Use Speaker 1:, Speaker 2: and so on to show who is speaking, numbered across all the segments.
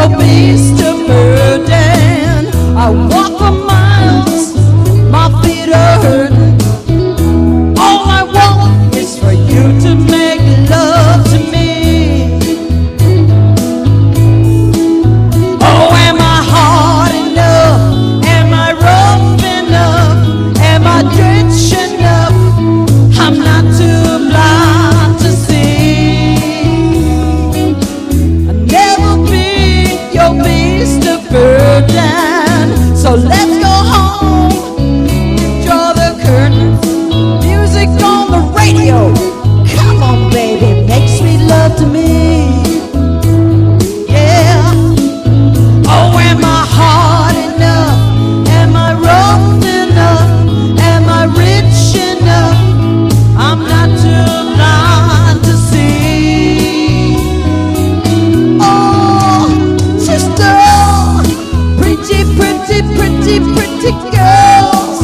Speaker 1: your beast of burden. I walk for miles, my feet are hurting. All I want is for you to make love to me. Oh, am I hard enough? Am I rough enough? Am I rich enough? I'm not too blind to see. I'll never be your beast of burden. So let's go home, draw the curtains, music on the radio. Come on, baby, make sweet love to me. Yeah. Oh, am I hard enough? Am I rough enough? Am I rich enough? I'm not too blind to see. Oh, sister, pretty, pretty, pretty, pretty girls.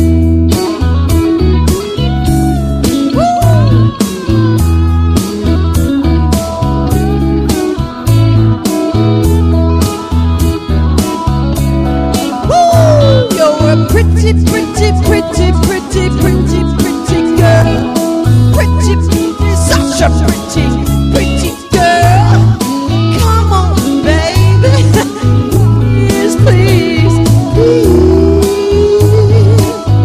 Speaker 1: Woo! You're a pretty, pretty, pretty, pretty, pretty, pretty girl. Pretty, such a pretty, pretty girl. Come on, baby. Please, please, please.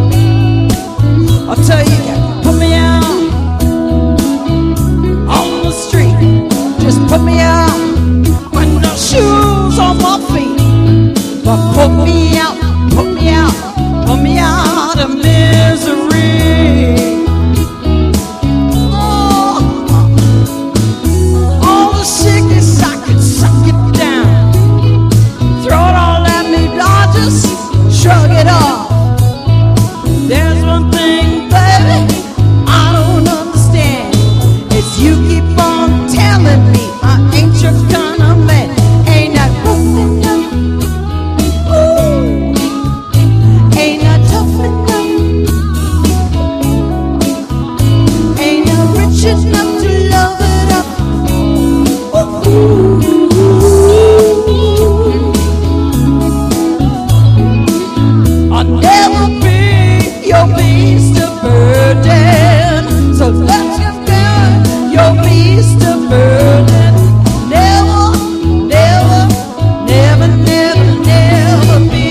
Speaker 1: I'll tell you, put me out on the street. Just put me out with no shoes on my feet. But put me out, put me out, put me out of misery. Oh, all the sickness, I could suck it down. Throw it all at me, I'll just shrug it off. There's one thing, baby, I don't understand. It's you keep on telling me I ain't your kind of man. Ain't that rough enough? Ooh. Ain't I tough enough? Ain't I rich enough to love it up? Ooh. I'll never be your beast of burden. So let's get down your beast of burden. Never, never, never, never, never be.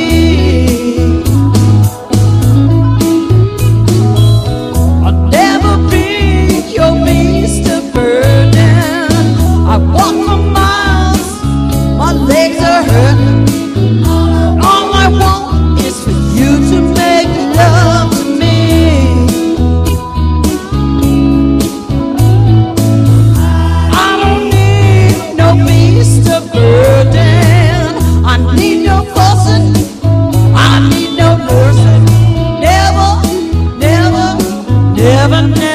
Speaker 1: I'll never be your beast of burden. I walk for miles, my legs are hurting. All I want is for you to make love to me. I don't need no beast of burden. I need no fussing, I need no nursing. Never, never, never, never.